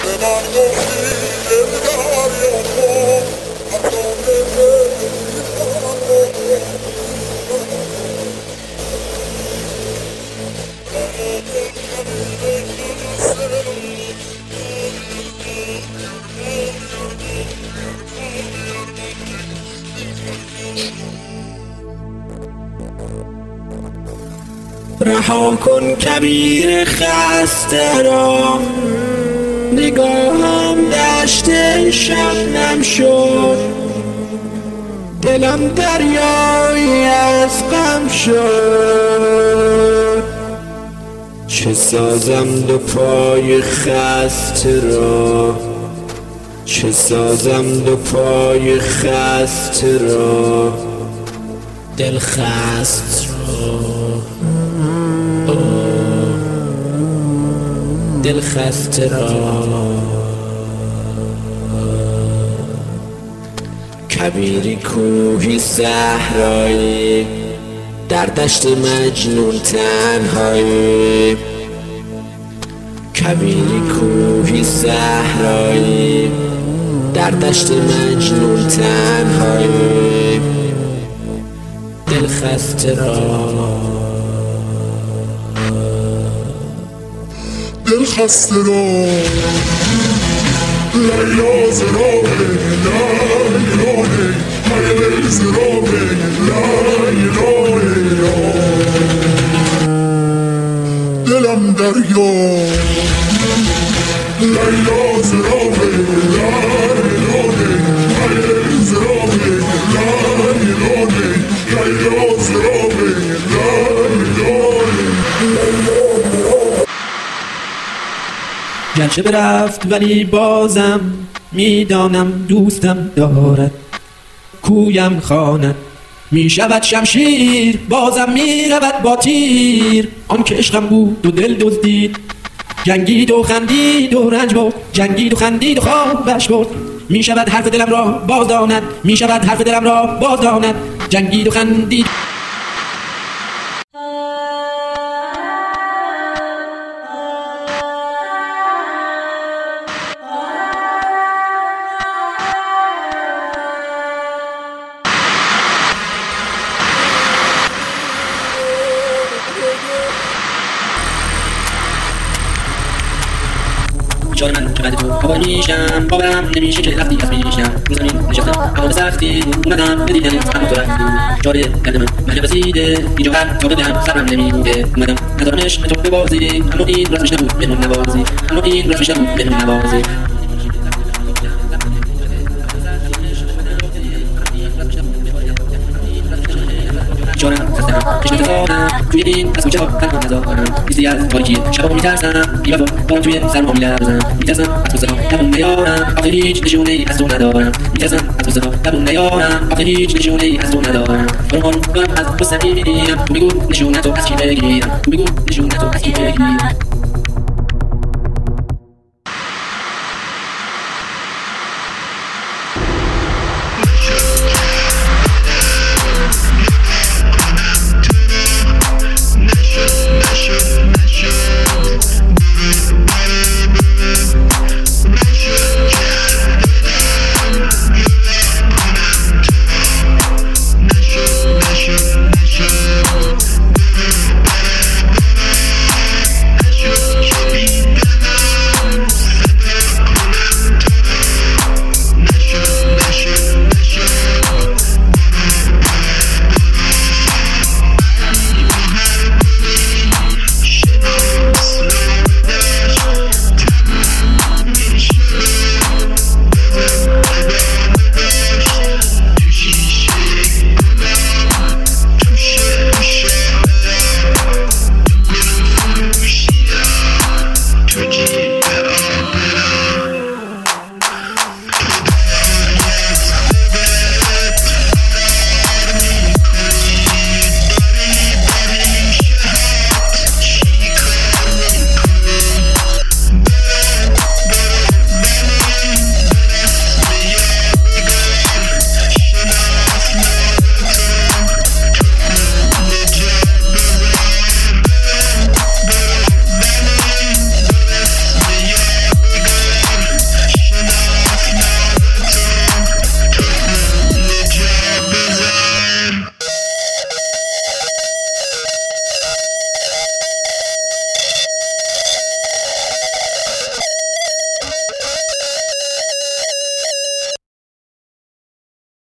رها کن کبیر خسته را، نگاهم دشت شبنم شد، دلم دریایی از غم شد. چه سازم دو پای خسته را، چه سازم دو پای خسته را، دل خست را، دل خسته را. کبیری کوهی صحرایی، در دشت مجنون تنهایی. کبیری کوهی صحرایی، در دشت مجنون تنهایی، دل خسته را، دل خسته را. لیلا زرابه لیلانه، لیل زرابه لیلانه، دلم دریا. لیلا زرابه لیلانه، لیل زرابه لیلانه، لیلا زرابه لیلانه. گرچه برفت ولی بازم میدانم دوستم دارد، کویم خواند می شود شمشیر، بازم می رود با تیر. آن که عشقم بود و دل دزدید، جنگید و خندید و رنج برد، جنگید و خندید و خوابش برد. می شود حرف دلم را باز داند، می شود حرف دلم را باز داند، جنگید و خندید. بیچاره من چقدر تو آوار میشم، باورم نمیشه که رفتی از پیشم. رو زمین نشستم اما به سختی اومدم به دیدنت، اما تو رفتی. بیچاره درد من مرگ رسیده، اینجا هر جا ببینم صبرم نمیمونده. اومدم ندارم عشق تو ببازی، اما این رسمش نبود مهمون نوازی، اما این رسمش نبود مهمون نوازی. بیچارم خستم چشم تزارم، توی این از کوچه ها تنها نزارم. بیستی از تاریکی شبا میترسم، بیوفا بارم توی سرما میلرزم. میترسم از غصه ها لبون نیارم، آخه هیچ نشونه ای از تو ندارم. میترسم از غصه ها لبون نیارم، آخه هیچ نشونه ای از تو ندارم. برام از غصه میمیرم، تو بگو نشونه تو از کی بگیرم، تو بگو نشونه تو از کی بگیرم.